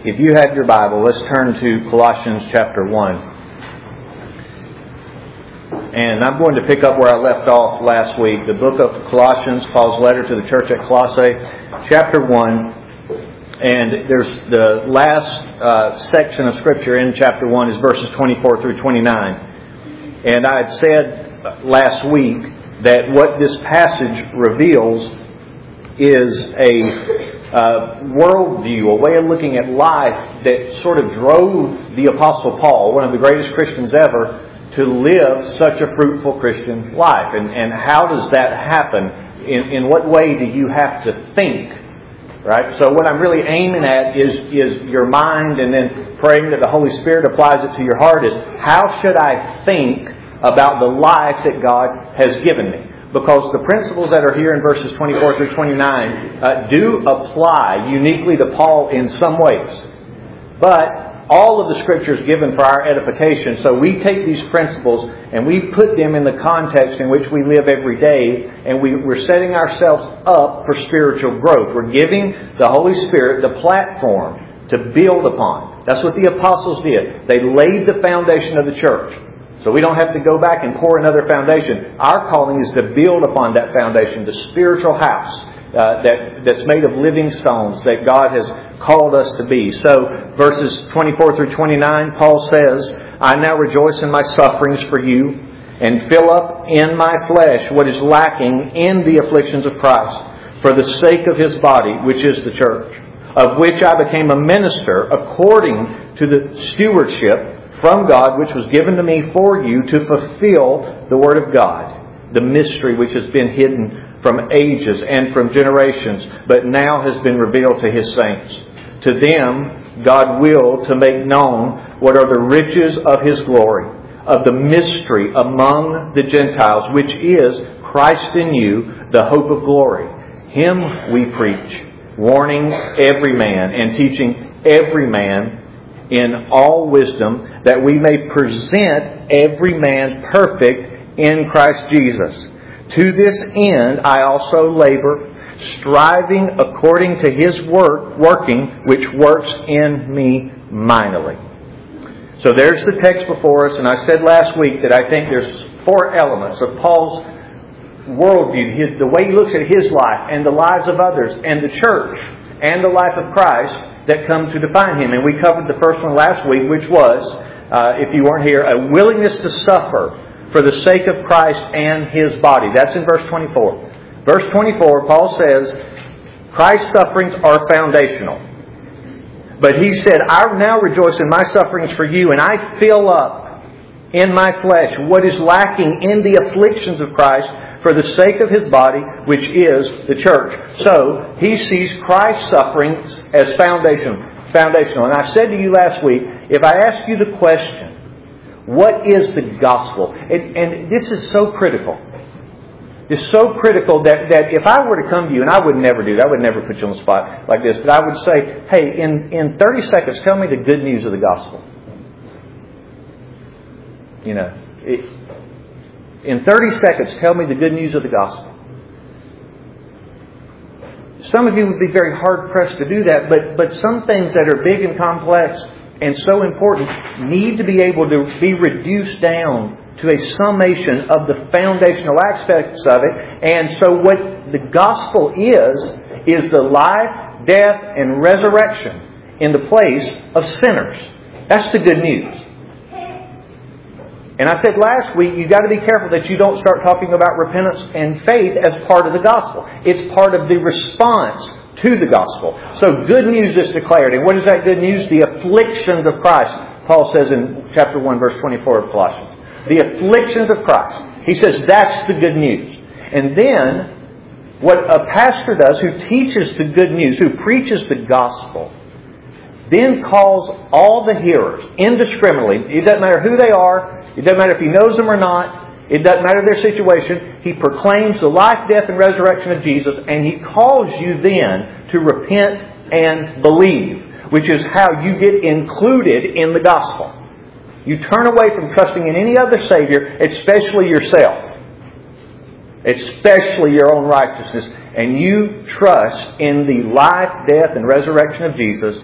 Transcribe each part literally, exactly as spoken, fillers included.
If you have your Bible, let's turn to Colossians chapter one. And I'm going to pick up where I left off last week. The book of Colossians, Paul's letter to the church at Colossae, chapter one. And there's the last uh, section of Scripture in chapter one is verses twenty-four through twenty-nine. And I had said last week that what this passage reveals is a uh, worldview, a way of looking at life that sort of drove the Apostle Paul, one of the greatest Christians ever, to live such a fruitful Christian life. And, and how does that happen? In, in what way do you have to think? Right? So what I'm really aiming at is, is your mind, and then praying that the Holy Spirit applies it to your heart is, how should I think about the life that God has given me? Because the principles that are here in verses twenty-four through twenty-nine uh, do apply uniquely to Paul in some ways. But all of the Scripture is given for our edification. So we take these principles and we put them in the context in which we live every day. And we, we're setting ourselves up for spiritual growth. We're giving the Holy Spirit the platform to build upon. That's what the apostles did. They laid the foundation of the church. So we don't have to go back and pour another foundation. Our calling is to build upon that foundation, the spiritual house uh, that, that's made of living stones that God has called us to be. So verses twenty-four through twenty-nine, Paul says, I now rejoice in my sufferings for you and fill up in my flesh what is lacking in the afflictions of Christ for the sake of His body, which is the church, of which I became a minister according to the stewardship from God, which was given to me for you to fulfill the Word of God, the mystery which has been hidden from ages and from generations, but now has been revealed to His saints. To them, God willed to make known what are the riches of His glory, of the mystery among the Gentiles, which is Christ in you, the hope of glory. Him we preach, warning every man and teaching every man in all wisdom, that we may present every man perfect in Christ Jesus. To this end I also labor, striving according to His work, working, which works in me mightily. So there's the text before us, and I said last week that I think there's four elements of Paul's worldview, his, the way he looks at his life and the lives of others and the church and the life of Christ, that come to define him. And we covered the first one last week, which was, uh, if you weren't here, a willingness to suffer for the sake of Christ and His body. That's in verse twenty-four. Verse twenty-four, Paul says, Christ's sufferings are foundational. But he said, I now rejoice in my sufferings for you, and I fill up in my flesh what is lacking in the afflictions of Christ for the sake of His body, which is the church. So, he sees Christ's sufferings as foundational. Foundational. And I said to you last week, if I ask you the question, what is the gospel? And, and this is so critical. It's so critical that, that if I were to come to you, and I would never do that, I would never put you on the spot like this, but I would say, hey, in, in thirty seconds, tell me the good news of the gospel. You know, it, in thirty seconds, tell me the good news of the gospel. Some of you would be very hard-pressed to do that, but, but some things that are big and complex and so important need to be able to be reduced down to a summation of the foundational aspects of it. And so what the gospel is, is the life, death, and resurrection in the place of sinners. That's the good news. And I said last week, you've got to be careful that you don't start talking about repentance and faith as part of the gospel. It's part of the response to the gospel. So good news is declared. And what is that good news? The afflictions of Christ. Paul says in chapter one, verse twenty-four of Colossians. The afflictions of Christ. He says that's the good news. And then, what a pastor does who teaches the good news, who preaches the gospel, then calls all the hearers indiscriminately. It doesn't matter who they are. It doesn't matter if he knows them or not. It doesn't matter their situation. He proclaims the life, death, and resurrection of Jesus, and he calls you then to repent and believe, which is how you get included in the gospel. You turn away from trusting in any other Savior, especially yourself, especially your own righteousness, and you trust in the life, death, and resurrection of Jesus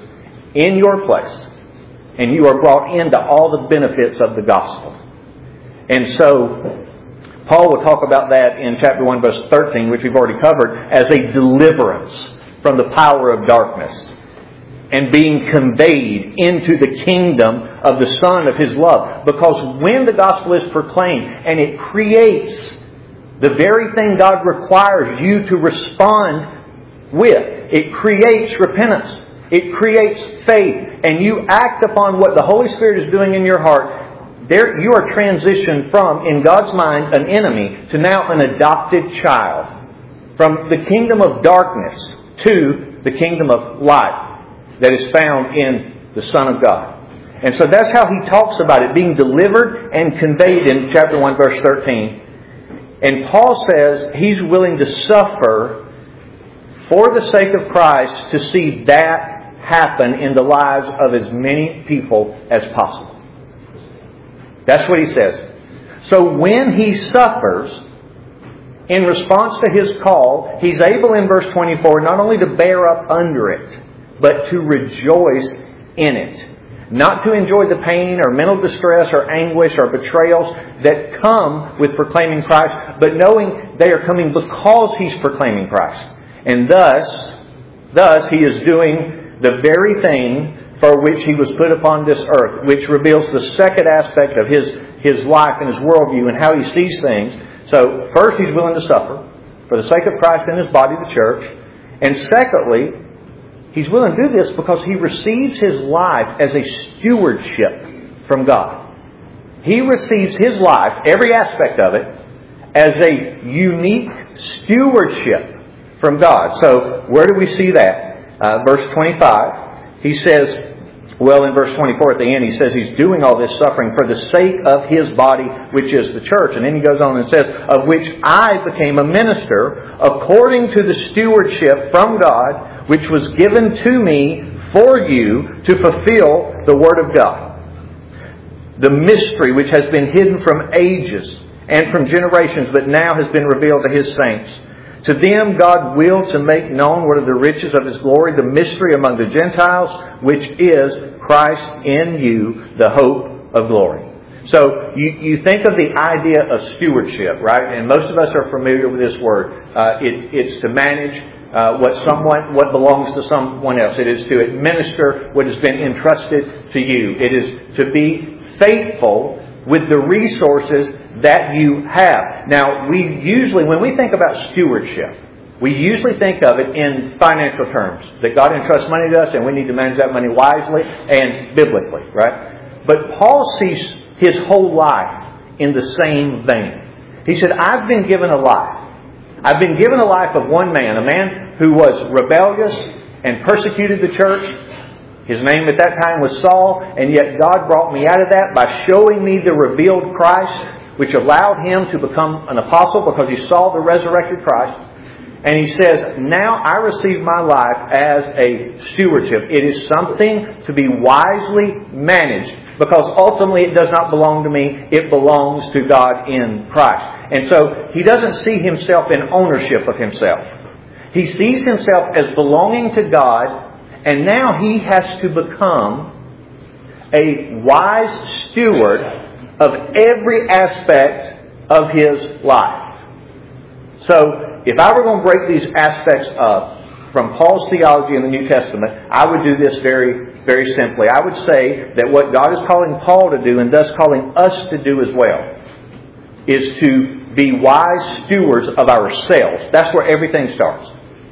in your place. And you are brought into all the benefits of the gospel. And so, Paul will talk about that in chapter one, verse thirteen, which we've already covered, as a deliverance from the power of darkness and being conveyed into the kingdom of the Son of His love. Because when the gospel is proclaimed and it creates the very thing God requires you to respond with, it creates repentance. It creates faith. And you act upon what the Holy Spirit is doing in your heart. There, you are transitioned from, in God's mind, an enemy to now an adopted child. From the kingdom of darkness to the kingdom of light that is found in the Son of God. And so that's how he talks about it, being delivered and conveyed in chapter one, verse thirteen. And Paul says he's willing to suffer for the sake of Christ to see that happen in the lives of as many people as possible. That's what he says. So when he suffers in response to his call, he's able in verse twenty-four not only to bear up under it, but to rejoice in it. Not to enjoy the pain or mental distress or anguish or betrayals that come with proclaiming Christ, but knowing they are coming because he's proclaiming Christ. And thus, thus he is doing the very thing for which he was put upon this earth, which reveals the second aspect of his, his life and his worldview and how he sees things. So, first, he's willing to suffer for the sake of Christ and His body, the church. And secondly, he's willing to do this because he receives his life as a stewardship from God. He receives his life, every aspect of it, as a unique stewardship from God. So, where do we see that? Uh, verse twenty-five, he says, well, in verse twenty-four at the end, he says he's doing all this suffering for the sake of His body, which is the church. And then he goes on and says, of which I became a minister according to the stewardship from God, which was given to me for you to fulfill the Word of God. The mystery which has been hidden from ages and from generations, but now has been revealed to His saints. To them God willed to make known what are the riches of His glory, the mystery among the Gentiles, which is Christ in you, the hope of glory. So you, you think of the idea of stewardship, right? And most of us are familiar with this word. Uh, it, it's to manage uh, what someone, what belongs to someone else. It is to administer what has been entrusted to you. It is to be faithful with the resources that you have. Now, we usually, when we think about stewardship, we usually think of it in financial terms. That God entrusts money to us and we need to manage that money wisely and biblically, right? But Paul sees his whole life in the same vein. He said, I've been given a life. I've been given a life of one man, a man who was rebellious and persecuted the church. His name at that time was Saul, and yet God brought me out of that by showing me the revealed Christ, which allowed him to become an apostle because he saw the resurrected Christ. And he says, now I receive my life as a stewardship. It is something to be wisely managed because ultimately it does not belong to me. It belongs to God in Christ. And so he doesn't see himself in ownership of himself. He sees himself as belonging to God, and now he has to become a wise steward of every aspect of his life. So, if I were going to break these aspects up from Paul's theology in the New Testament, I would do this very, very simply. I would say that what God is calling Paul to do, and thus calling us to do as well, is to be wise stewards of ourselves. That's where everything starts.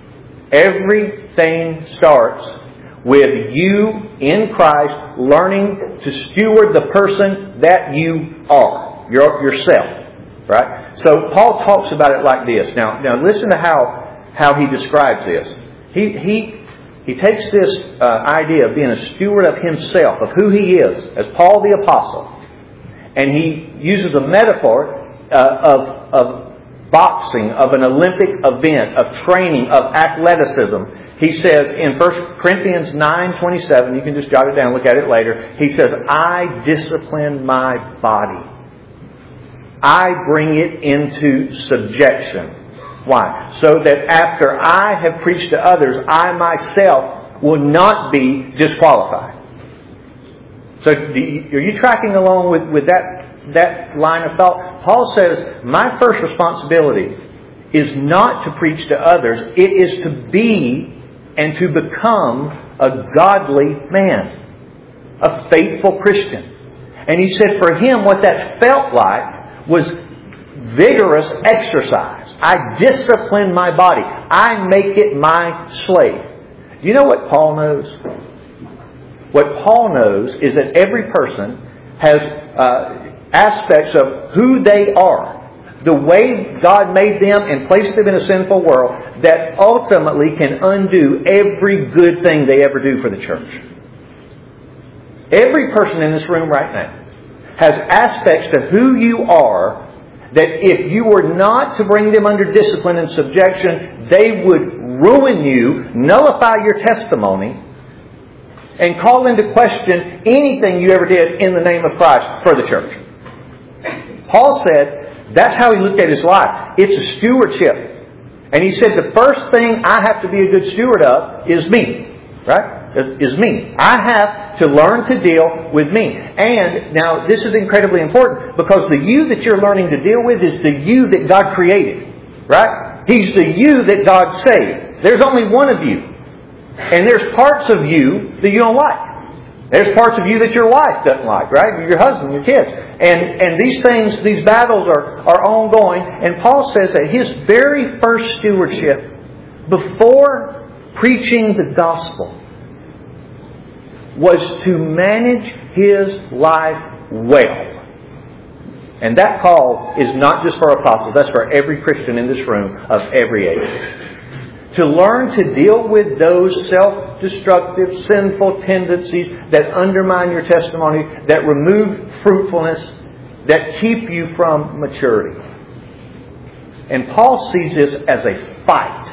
Everything starts with you in Christ learning to steward the person that you are, your, yourself. Right? So Paul talks about it like this. Now, now listen to how, how he describes this. He, he, he takes this uh, idea of being a steward of himself, of who he is, as Paul the Apostle, and he uses a metaphor uh, of, of boxing, of an Olympic event, of training, of athleticism. He says in First Corinthians nine twenty-seven, you can just jot it down, look at it later. He says, I discipline my body. I bring it into subjection. Why? So that after I have preached to others, I myself will not be disqualified. So do you, are you tracking along with, with that, that line of thought? Paul says, my first responsibility is not to preach to others. It is to be and to become a godly man, a faithful Christian. And he said for him what that felt like was vigorous exercise. I discipline my body. I make it my slave. You know what Paul knows? What Paul knows is that every person has uh, aspects of who they are, the way God made them and placed them in a sinful world, that ultimately can undo every good thing they ever do for the church. Every person in this room right now has aspects to who you are that if you were not to bring them under discipline and subjection, they would ruin you, nullify your testimony, and call into question anything you ever did in the name of Christ for the church. Paul said that's how he looked at his life. It's a stewardship. And he said the first thing I have to be a good steward of is me. Right? Is me. I have to learn to deal with me. And now this is incredibly important because the you that you're learning to deal with is the you that God created. Right? He's the you that God saved. There's only one of you. And there's parts of you that you don't like. There's parts of you that your wife doesn't like, right? Your husband, your kids. And and these things, these battles are, are ongoing. And Paul says that his very first stewardship before preaching the gospel was to manage his life well. And that call is not just for apostles. That's for every Christian in this room of every age. To learn to deal with those self-destructive, sinful tendencies that undermine your testimony, that remove fruitfulness, that keep you from maturity. And Paul sees this as a fight.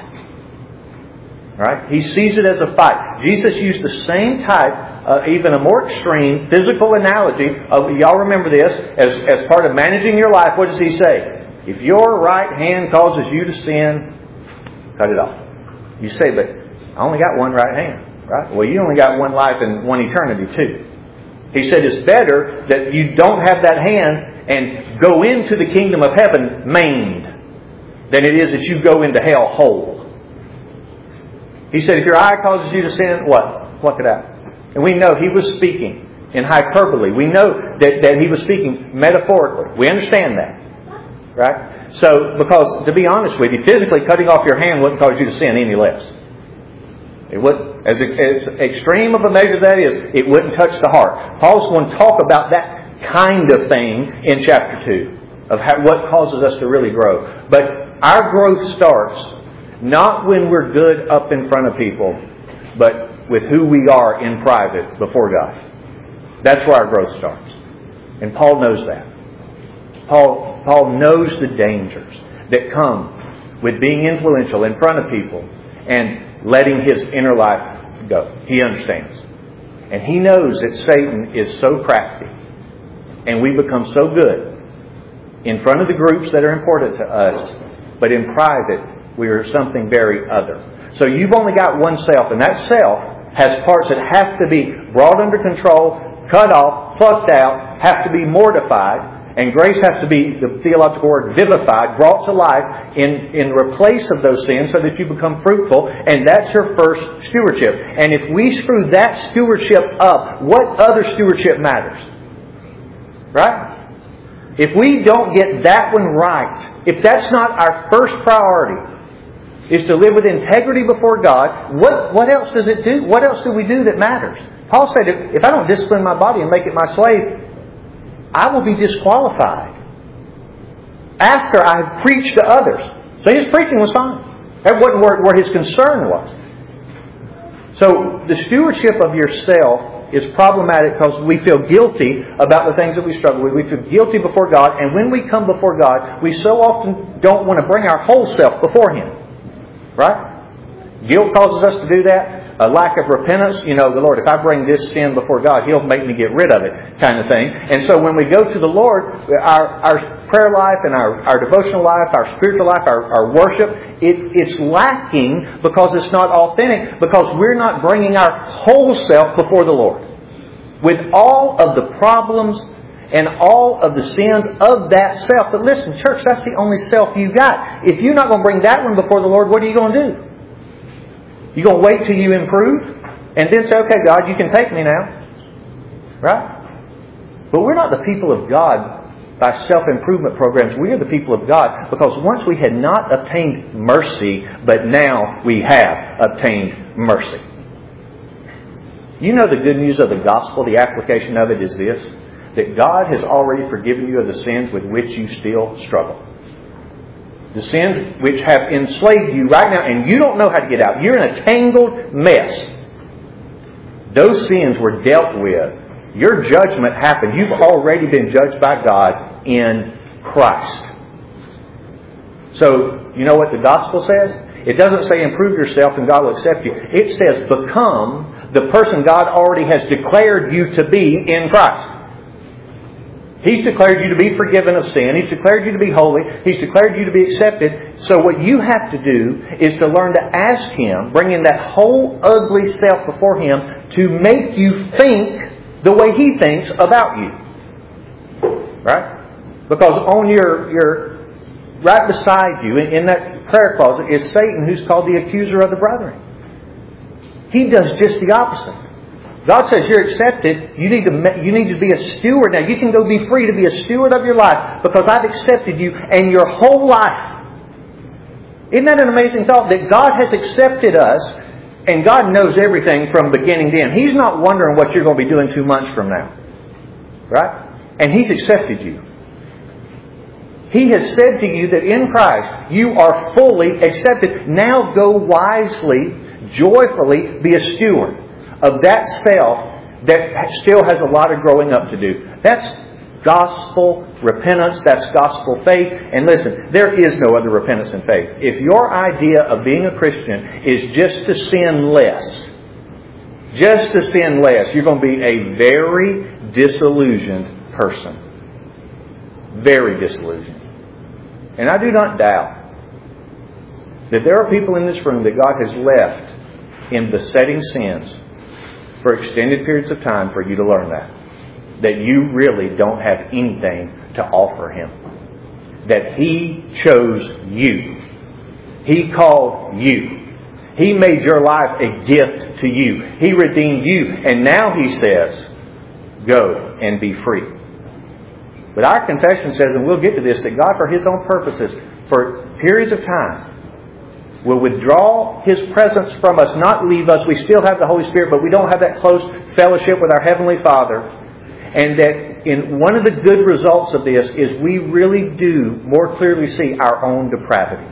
Right? He sees it as a fight. Jesus used the same type, uh, even a more extreme physical analogy. Of, y'all remember this as, as part of managing your life. What does he say? If your right hand causes you to sin, cut it off. You say, but I only got one right hand. Right? Well, you only got one life and one eternity too. He said it's better that you don't have that hand and go into the kingdom of heaven maimed than it is that you go into hell whole. He said, if your eye causes you to sin, what? Pluck it out. And we know he was speaking in hyperbole. We know that, that he was speaking metaphorically. We understand that. Right? So, because to be honest with you, physically cutting off your hand wouldn't cause you to sin any less. It would, as, as extreme of a measure that is, it wouldn't touch the heart. Paul's going to talk about that kind of thing in chapter two, of how, what causes us to really grow. But our growth starts not when we're good up in front of people, but with who we are in private before God. That's where our growth starts. And Paul knows that. Paul, Paul knows the dangers that come with being influential in front of people and letting his inner life go. He understands. And he knows that Satan is so crafty and we become so good in front of the groups that are important to us, but in private we are something very other. So you've only got one self, and that self has parts that have to be brought under control, cut off, plucked out, have to be mortified, and grace has to be, the theological word, vivified, brought to life in, in replace of those sins so that you become fruitful, and that's your first stewardship. And if we screw that stewardship up, what other stewardship matters? Right? If we don't get that one right, if that's not our first priority, is to live with integrity before God, what, what else does it do? What else do we do that matters? Paul said, if, if I don't discipline my body and make it my slave, I will be disqualified after I've preached to others. So his preaching was fine. That wasn't where, where his concern was. So the stewardship of yourself is problematic because we feel guilty about the things that we struggle with. We feel guilty before God. And when we come before God, we so often don't want to bring our whole self before Him. Right? Guilt causes us to do that. a lack of repentance, you know, the Lord, if I bring this sin before God, He'll make me get rid of it, kind of thing. And so when we go to the Lord, our, our prayer life and our, our devotional life, our spiritual life, our, our worship, it, it's lacking because it's not authentic, because we're not bringing our whole self before the Lord. With all of the problems and all of the sins of that self. But listen, church, that's the only self you got. If you're not going to bring that one before the Lord, what are you going to do? You're going to wait till you improve and then say, okay, God, you can take me now. Right? But we're not the people of God by self-improvement programs. We are the people of God because once we had not obtained mercy, but now we have obtained mercy. You know the good news of the gospel, the application of it is this, that God has already forgiven you of the sins with which you still struggle. The sins which have enslaved you right now, and you don't know how to get out. You're in a tangled mess. Those sins were dealt with. Your judgment happened. You've already been judged by God in Christ. So, you know what the gospel says? It doesn't say improve yourself and God will accept you. It says become the person God already has declared you to be in Christ. He's declared you to be forgiven of sin. He's declared you to be holy. He's declared you to be accepted. So what you have to do is to learn to ask Him, bring in that whole ugly self before Him to make you think the way He thinks about you. Right? Because on your, your right beside you, in, in that prayer closet, is Satan, who's called the accuser of the brethren. He does just the opposite. God says you're accepted. You need to you need to be a steward. Now you can go be free to be a steward of your life because I've accepted you and your whole life. Isn't that an amazing thought? That God has accepted us and God knows everything from beginning to end. He's not wondering what you're going to be doing two months from now. Right? And He's accepted you. He has said to you that in Christ you are fully accepted. Now go wisely, joyfully be a steward of that self that still has a lot of growing up to do. That's gospel repentance. That's gospel faith. And listen, there is no other repentance and faith. If your idea of being a Christian is just to sin less, just to sin less, you're going to be a very disillusioned person. Very disillusioned. And I do not doubt that there are people in this room that God has left in besetting sins for extended periods of time for you to learn that. That you really don't have anything to offer Him. That He chose you. He called you. He made your life a gift to you. He redeemed you. And now He says, go and be free. But our confession says, and we'll get to this, that God for His own purposes, for periods of time, will withdraw His presence from us, not leave us. We still have the Holy Spirit, but we don't have that close fellowship with our Heavenly Father. And that in one of the good results of this is we really do more clearly see our own depravity.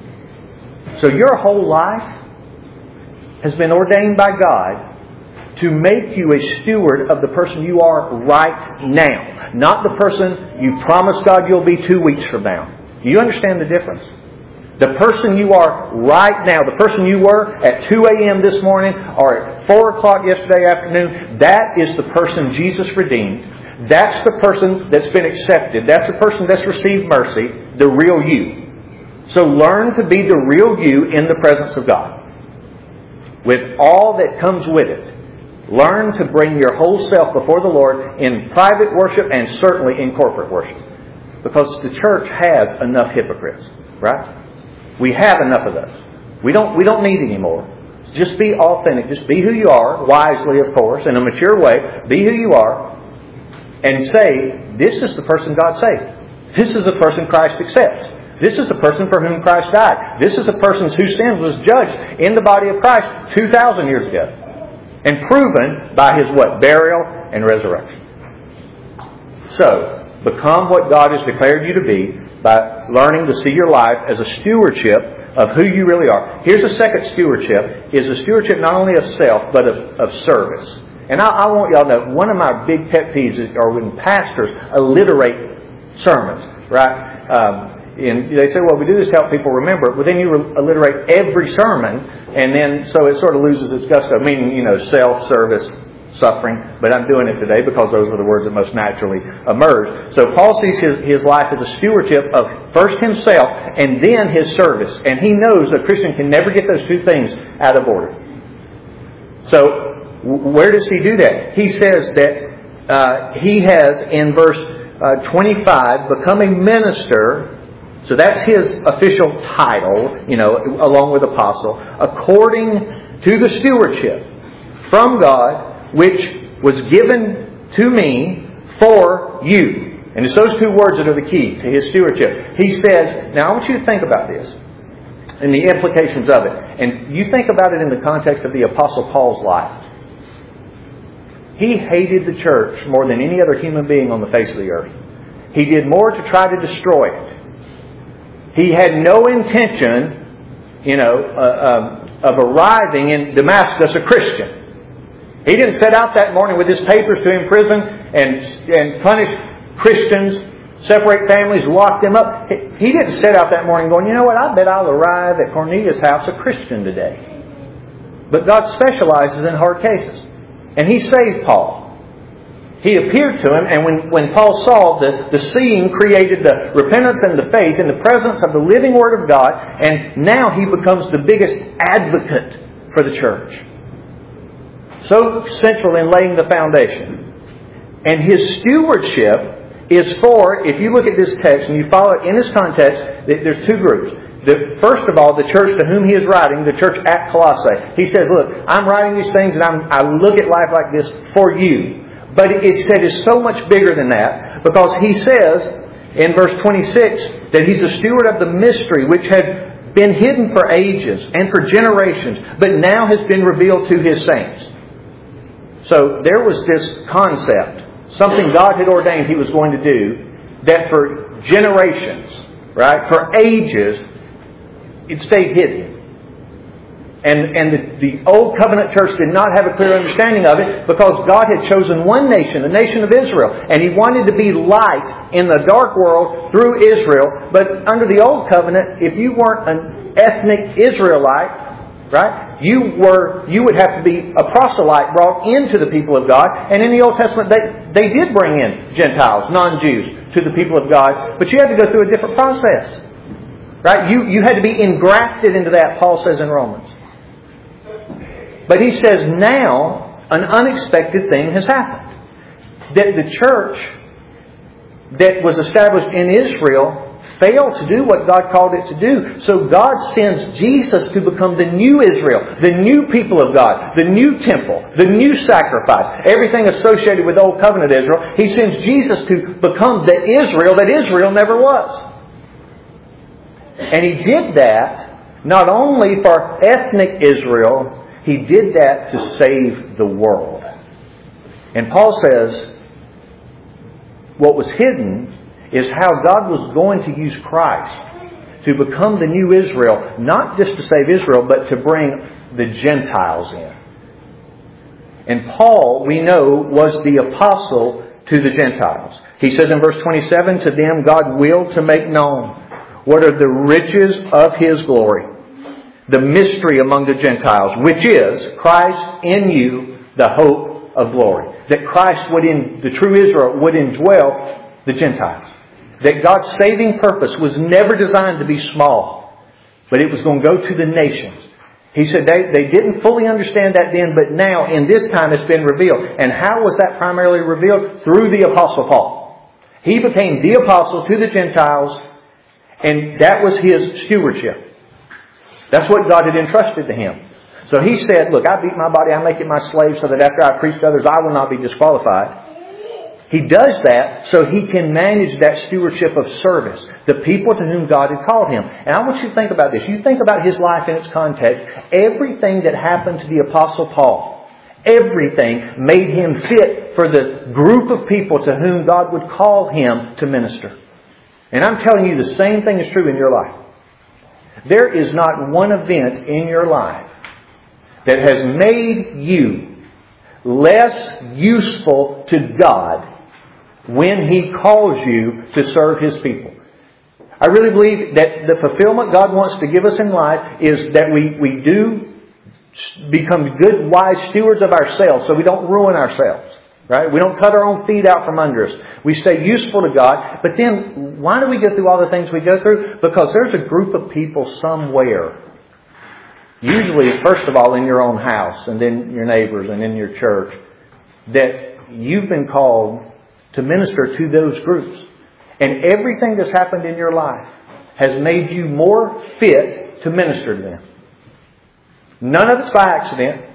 So your whole life has been ordained by God to make you a steward of the person you are right now. Not the person you promised God you'll be two weeks from now. Do you understand the difference? The person you are right now, the person you were at two a.m. this morning or at four o'clock yesterday afternoon, that is the person Jesus redeemed. That's the person that's been accepted. That's the person that's received mercy, the real you. So learn to be the real you in the presence of God. With all that comes with it. Learn to bring your whole self before the Lord in private worship and certainly in corporate worship. Because the church has enough hypocrites, right? We have enough of those. We don't, we don't need any more. Just be authentic. Just be who you are, wisely, of course, in a mature way. Be who you are. And say, this is the person God saved. This is the person Christ accepts. This is the person for whom Christ died. This is the person whose sin was judged in the body of Christ two thousand years ago. And proven by His what? Burial and resurrection. So, become what God has declared you to be by learning to see your life as a stewardship of who you really are. Here's a second stewardship, is a stewardship not only of self, but of, of service. And I, I want y'all to know, one of my big pet peeves is, are when pastors alliterate sermons, right? Um, and they say, well, we do this to help people remember it. Well, then you alliterate every sermon, and then so it sort of loses its gusto, meaning, you know, self-service, suffering. But I'm doing it today because those were the words that most naturally emerged. So Paul sees his, his life as a stewardship of first himself and then his service. And he knows a Christian can never get those two things out of order. So where does he do that? He says that uh, he has, in verse uh, twenty-five, become a minister. So that's his official title, you know, along with apostle, according to the stewardship from God, which was given to me for you. And it's those two words that are the key to his stewardship. He says, now I want you to think about this and the implications of it. And you think about it in the context of the Apostle Paul's life. He hated the church more than any other human being on the face of the earth. He did more to try to destroy it. He had no intention, you know, uh, um, of arriving in Damascus a Christian. He didn't set out that morning with his papers to imprison and, and punish Christians, separate families, lock them up. He, he didn't set out that morning going, you know what, I bet I'll arrive at Cornelius' house a Christian today. But God specializes in hard cases. And He saved Paul. He appeared to him, and when, when Paul saw the, the seeing created the repentance and the faith in the presence of the living Word of God, and now he becomes the biggest advocate for the church. So central in laying the foundation. And his stewardship is for, if you look at this text and you follow it in this context, there's two groups. The, first of all, the church to whom he is writing, the church at Colossae. He says, look, I'm writing these things and I'm, I look at life like this for you. But it said it's so much bigger than that, because he says in verse twenty-six that he's a steward of the mystery which had been hidden for ages and for generations, but now has been revealed to his saints. So there was this concept, something God had ordained he was going to do, that for generations, right, for ages, it stayed hidden. And, and the, the Old Covenant church did not have a clear understanding of it, because God had chosen one nation, the nation of Israel. And He wanted to be light in the dark world through Israel. But under the Old Covenant, if you weren't an ethnic Israelite, right, you were you would have to be a proselyte brought into the people of God. And in the Old Testament, they, they did bring in Gentiles, non-Jews, to the people of God. But you had to go through a different process. Right? You, you had to be engrafted into that, Paul says in Romans. But he says now an unexpected thing has happened. That the church that was established in Israel failed to do what God called it to do. So God sends Jesus to become the new Israel, the new people of God, the new temple, the new sacrifice, everything associated with Old Covenant Israel. He sends Jesus to become the Israel that Israel never was. And He did that not only for ethnic Israel, He did that to save the world. And Paul says, what was hidden is how God was going to use Christ to become the new Israel, not just to save Israel, but to bring the Gentiles in. And Paul, we know, was the apostle to the Gentiles. He says in verse twenty-seven, to them God willed to make known what are the riches of His glory, the mystery among the Gentiles, which is Christ in you, the hope of glory. That Christ would, in the true Israel, would indwell the Gentiles. That God's saving purpose was never designed to be small, but it was going to go to the nations. He said they, they didn't fully understand that then, but now in this time it's been revealed. And how was that primarily revealed? Through the Apostle Paul. He became the apostle to the Gentiles, and that was his stewardship. That's what God had entrusted to him. So he said, look, I beat my body, I make it my slave, so that after I preach to others, I will not be disqualified. He does that so he can manage that stewardship of service, the people to whom God had called him. And I want you to think about this. You think about his life in its context. Everything that happened to the Apostle Paul, everything made him fit for the group of people to whom God would call him to minister. And I'm telling you, the same thing is true in your life. There is not one event in your life that has made you less useful to God when He calls you to serve His people. I really believe that the fulfillment God wants to give us in life is that we, we do become good, wise stewards of ourselves so we don't ruin ourselves. Right? We don't cut our own feet out from under us. We stay useful to God. But then, why do we go through all the things we go through? Because there's a group of people somewhere. Usually, first of all, in your own house, and then your neighbors, and in your church, that you've been called to minister to those groups. And everything that's happened in your life has made you more fit to minister to them. None of it's by accident,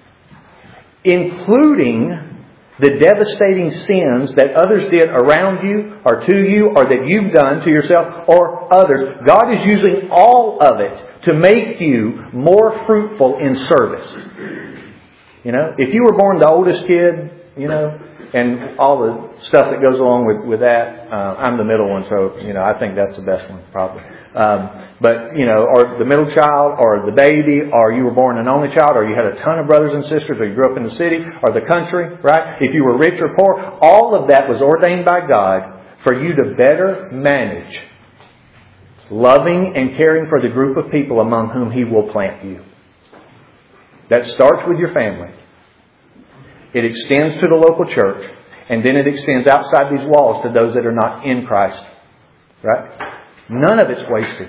including the devastating sins that others did around you or to you or that you've done to yourself or others. God is using all of it to make you more fruitful in service. You know, if you were born the oldest kid, you know, and all the stuff that goes along with, with that, uh, I'm the middle one, so, you know, I think that's the best one, probably. Um, but, you know, or the middle child, or the baby, or you were born an only child, or you had a ton of brothers and sisters, or you grew up in the city, or the country, right? If you were rich or poor, all of that was ordained by God for you to better manage loving and caring for the group of people among whom He will plant you. That starts with your family. It extends to the local church. And then it extends outside these walls to those that are not in Christ. Right? None of it's wasted.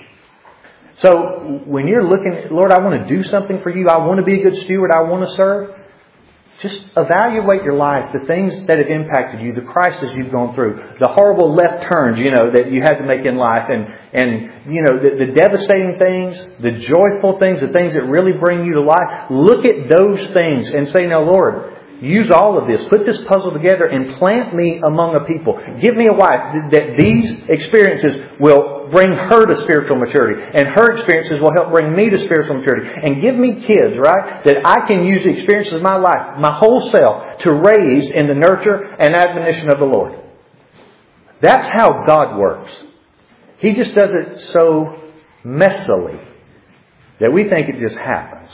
So when you're looking, Lord, I want to do something for you. I want to be a good steward. I want to serve. Just evaluate your life, the things that have impacted you, the crises you've gone through, the horrible left turns, you know, that you had to make in life, and, and you know, the, the devastating things, the joyful things, the things that really bring you to life. Look at those things and say, now, Lord, use all of this. Put this puzzle together and plant me among a people. Give me a wife that these experiences will bring her to spiritual maturity. And her experiences will help bring me to spiritual maturity. And give me kids, right? That I can use the experiences of my life, my whole self, to raise in the nurture and admonition of the Lord. That's how God works. He just does it so messily that we think it just happens.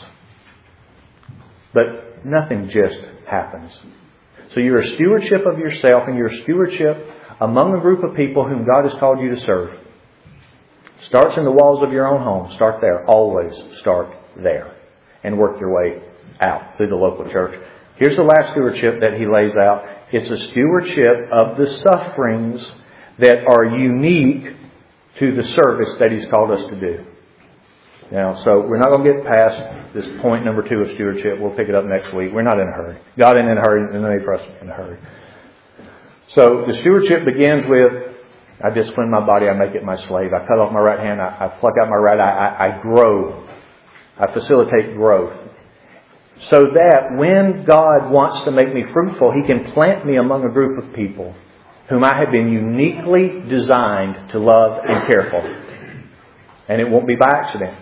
But nothing just happens. So you're a stewardship of yourself, and you're a stewardship among a group of people whom God has called you to serve. Starts in the walls of your own home. Start there. Always start there. And work your way out through the local church. Here's the last stewardship that he lays out. It's a stewardship of the sufferings that are unique to the service that He's called us to do. Now, so we're not going to get past this point number two of stewardship. We'll pick it up next week. We're not in a hurry. God isn't in a hurry, and no need for us in a hurry. So the stewardship begins with, I discipline my body, I make it my slave. I cut off my right hand, I, I pluck out my right eye, I, I grow. I facilitate growth. So that when God wants to make me fruitful, He can plant me among a group of people whom I have been uniquely designed to love and care for. And it won't be by accident.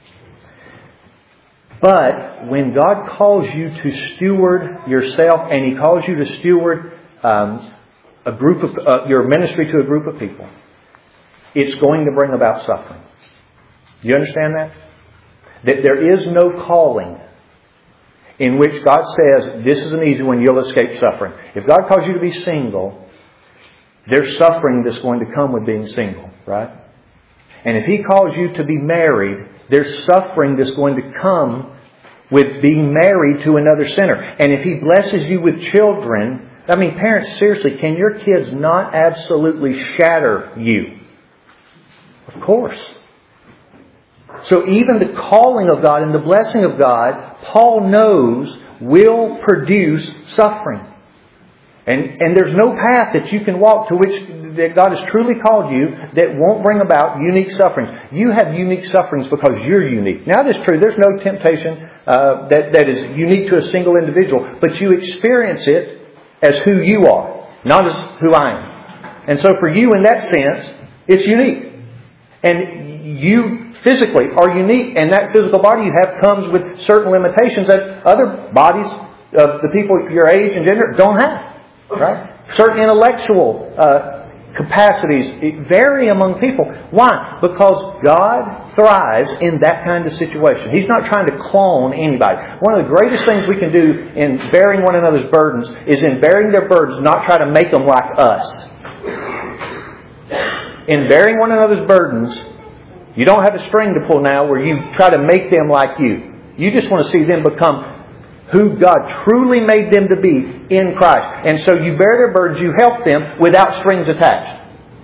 But when God calls you to steward yourself, and He calls you to steward um, a group of uh, your ministry to a group of people, it's going to bring about suffering. Do you understand that? That there is no calling in which God says, this is an easy one, you'll escape suffering. If God calls you to be single, there's suffering that's going to come with being single, right? And if He calls you to be married, there's suffering that's going to come with being married to another sinner. And if He blesses you with children, I mean, parents, seriously, can your kids not absolutely shatter you? Of course. So even the calling of God and the blessing of God, Paul knows, will produce suffering. And, and there's no path that you can walk to which that God has truly called you that won't bring about unique sufferings. You have unique sufferings because you're unique. Now, it is true. There's no temptation uh, that, that is unique to a single individual. But you experience it as who you are, not as who I am. And so for you, in that sense, it's unique. And you physically are unique. And that physical body you have comes with certain limitations that other bodies of the people your age and gender don't have. Right? Certain intellectual uh, capacities vary among people. Why? Because God thrives in that kind of situation. He's not trying to clone anybody. One of the greatest things we can do in bearing one another's burdens is in bearing their burdens, not try to make them like us. in bearing one another's burdens, you don't have a string to pull now where you try to make them like you. You just want to see them become who God truly made them to be in Christ. And so you bear their burdens, you help them without strings attached.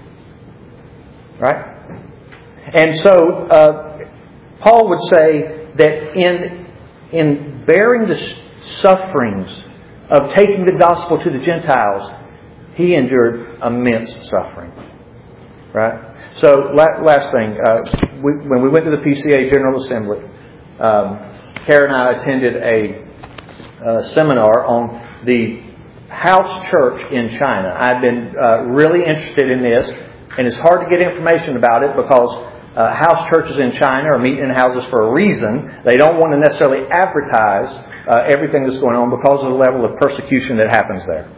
Right? And so uh, Paul would say that in, in bearing the sufferings of taking the gospel to the Gentiles, he endured immense suffering. Right? So last thing, uh, we, when we went to the P C A General Assembly, um, Karen and I attended a uh, seminar on the house church in China. I've been uh, really interested in this, and it's hard to get information about it because uh, house churches in China are meeting in houses for a reason. They don't want to necessarily advertise uh, everything that's going on because of the level of persecution that happens there.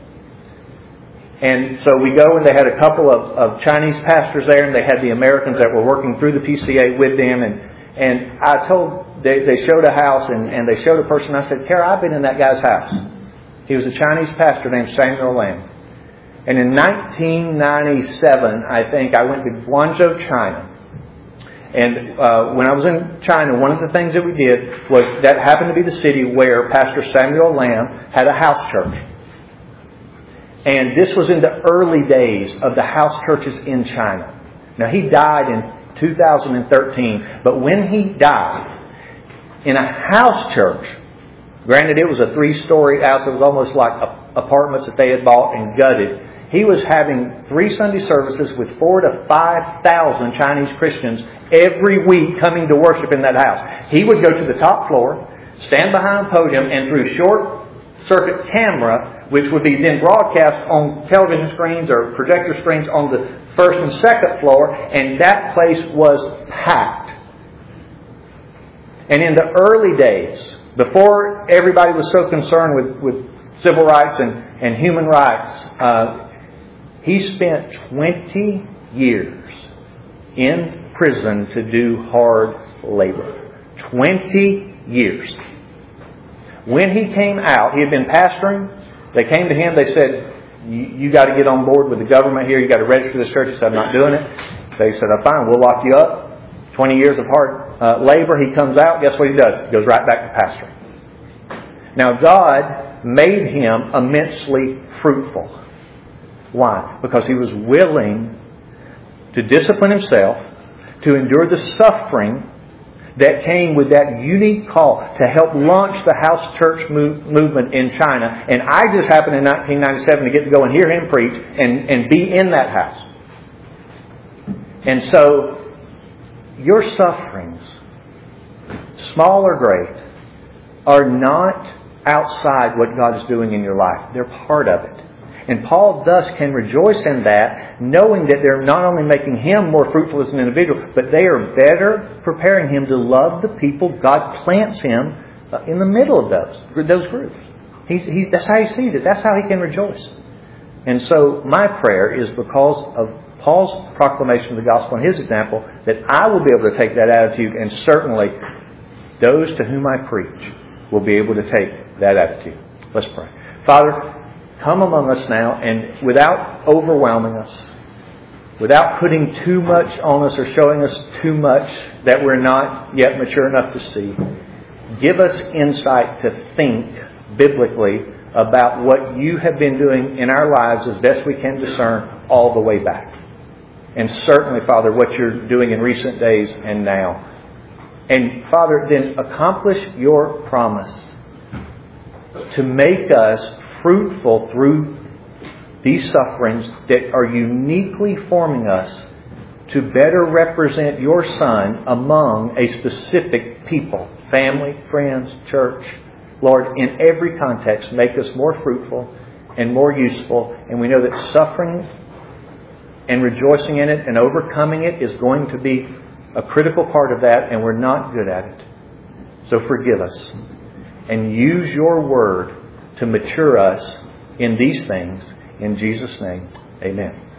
And so we go, and they had a couple of, of Chinese pastors there, and they had the Americans that were working through the P C A with them. And, and I told, they, they showed a house, and, and they showed a person. I said, Kara, I've been in that guy's house. He was a Chinese pastor named Samuel Lam. And in nineteen ninety-seven, I think, I went to Guangzhou, China. And uh, when I was in China, one of the things that we did was, that happened to be the city where Pastor Samuel Lam had a house church. And this was in the early days of the house churches in China. Now, he died in two thousand thirteen. But when he died, in a house church, granted it was a three-story house, it was almost like apartments that they had bought and gutted. He was having three Sunday services with four to five thousand Chinese Christians every week coming to worship in that house. He would go to the top floor, stand behind a podium, and through short circuit camera, which would be then broadcast on television screens or projector screens on the first and second floor, and that place was packed. And in the early days, before everybody was so concerned with, with civil rights and, and human rights, uh, he spent twenty years in prison to do hard labor. twenty years. When he came out, he had been pastoring. They came to him. They said, you, you got to get on board with the government here. You got to register this church. He said, I'm not doing it. They said, oh, fine, we'll lock you up. twenty years of hard uh, labor. He comes out. Guess what he does? He goes right back to pastoring. Now, God made him immensely fruitful. Why? Because he was willing to discipline himself, to endure the suffering that came with that unique call to help launch the house church move, movement in China. And I just happened in nineteen ninety-seven to get to go and hear him preach and, and be in that house. And so, your sufferings, small or great, are not outside what God is doing in your life. They're part of it. And Paul thus can rejoice in that, knowing that they're not only making him more fruitful as an individual, but they are better preparing him to love the people God plants him in the middle of those, those groups. He's, he's, that's how he sees it. That's how he can rejoice. And so my prayer is because of Paul's proclamation of the gospel and his example, that I will be able to take that attitude, and certainly those to whom I preach will be able to take that attitude. Let's pray. Father, come among us now, and without overwhelming us, without putting too much on us or showing us too much that we're not yet mature enough to see, give us insight to think biblically about what you have been doing in our lives as best we can discern all the way back. And certainly, Father, what you're doing in recent days and now. And Father, then accomplish your promise to make us fruitful through these sufferings that are uniquely forming us to better represent your Son among a specific people, family, friends, church. Lord, in every context, make us more fruitful and more useful. And we know that suffering and rejoicing in it and overcoming it is going to be a critical part of that, and we're not good at it. So forgive us and use your word to mature us in these things. In Jesus' name, amen.